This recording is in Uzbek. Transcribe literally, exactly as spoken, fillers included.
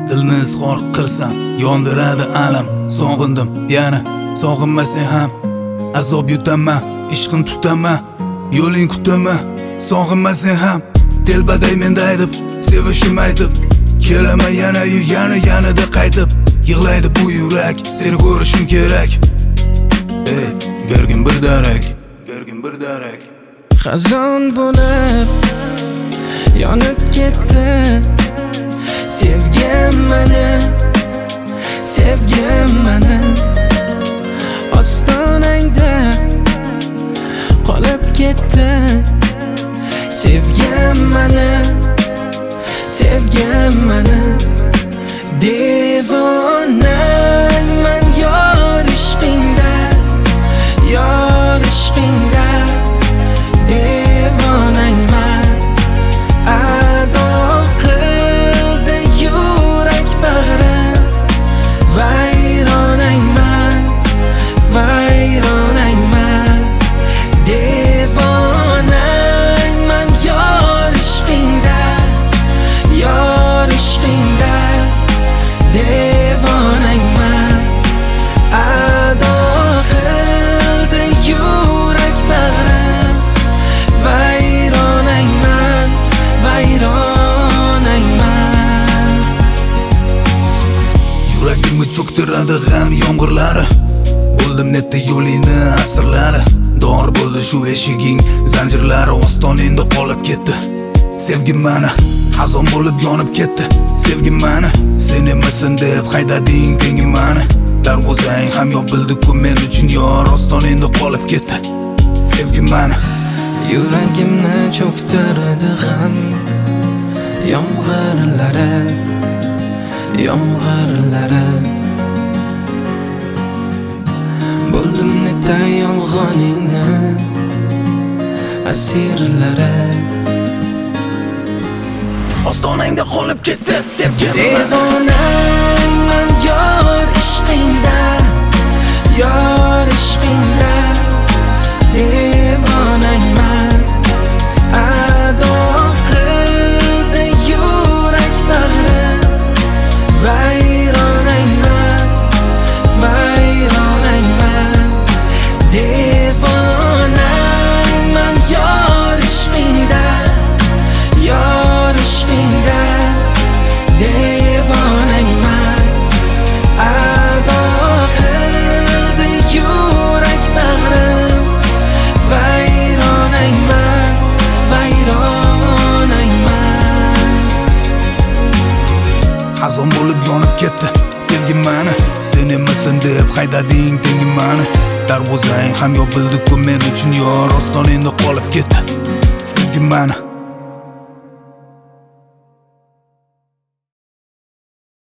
Dilni izhor qilsam yondiradi alam. Sog'indim yana sog'inmasang ham azob yutaman, ishqim tutaman, yo'ling kutaman. Sog'inmasang ham telbaday menda aytib, sevishim aytib, kelaman yana yu yana yanada qaytib. Yig'laydi bu yurak, seni ko'rishim kerak. Ey, bergin bir darak, bergin bir darak. Xazon bo'lib yonib ketdi sevgim meni, sevgim meni. Ostonangda qolib ketdi sevgim meni, sevgim meni. Devonangman yor ishqingda, yor ishqingda. Devonangman ado qildi yurak bag'rim. Vayronangman, vayronangman. Devonangman yor ishqingda, yor ishqingda. Devonangman ado qildi yurak bag'rim. Vayronangman, vayronangman. Yuragimni cho'ktiradi g'am yomg'irlari. Bo'ldim netda yo'lingni asrlari. Dor bo'ldi shu eshiging zanjirlari. Ostoningda qolib ketdi sevgim meni, xazon bo'lib yonib ketdi sevgim meni. Sen emasan deb haydading tengim meni. Darvozang ham yopildi-ku men uchun yor. Ostoningda qolib ketdi sevgim meni. Yuragimni cho'ktiradi g'am yomg'irlari, yomg'irlari. Bo'ldim netda yolg'oningni asirlari. Ostonangda qolib ketdi sevgim. Devonangman yor ishqingda, yor ishqingda. Devonangman ado qildi yurak bag'rim. Vayronangman, vayronangman. Devonangman yor ishqingda, yor ishqingda. Devonangman ado qildi yurak bag'rim. Vayronangman, vayronangman. Xazon bo'lib yonib ketdi sevgim meni. Sen emasan deb haydading tengim meni. Darvozang ham yopildi-ku men uchun yor. Ostoningda qolib ketdi sevgim meni.